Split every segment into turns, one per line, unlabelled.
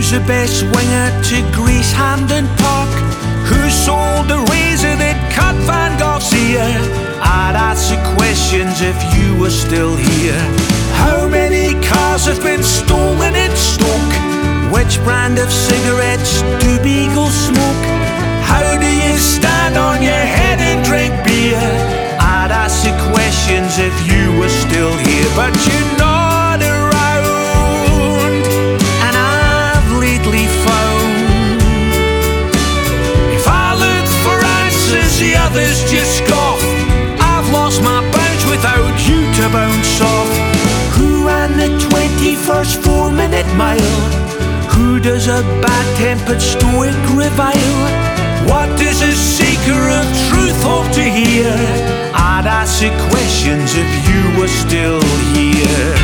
Who's the best winger to grease Hampden Park? Who sold the razor that cut Van Gogh's ear? I'd ask the questions if you were still here. How many cars have been stolen in Stoke? Which brand of cigarettes do beagles smoke? How do you stand on your head and drink beer? I'd ask the questions if you were still here. But you're not around, and I've lately found if I look for answers, the others just scoff. I've lost my bounce without you to bounce off. Who ran the 21st 4-minute mile? Who does a bad-tempered stoic revile? What does a seeker of truth hope to hear? I'd ask the questions if you were still here.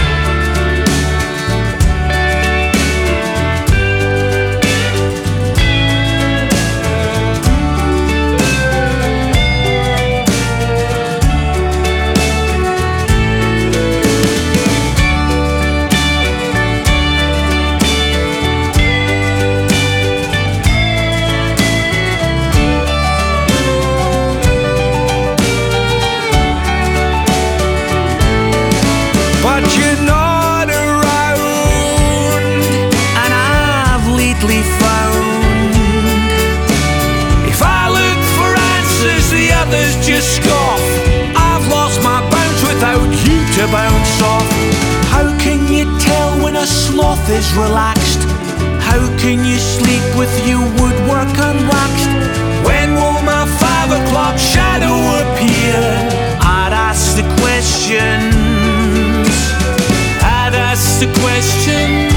But you're not around, and I've lately found if I look for answers, the others just scoff. I've lost my bounce without you to bounce off. How can you tell when a sloth is relaxed? How can you sleep with your woodwork unwaxed? When will my 5 o'clock shadow appear? I'd ask the questions. I'd ask the question.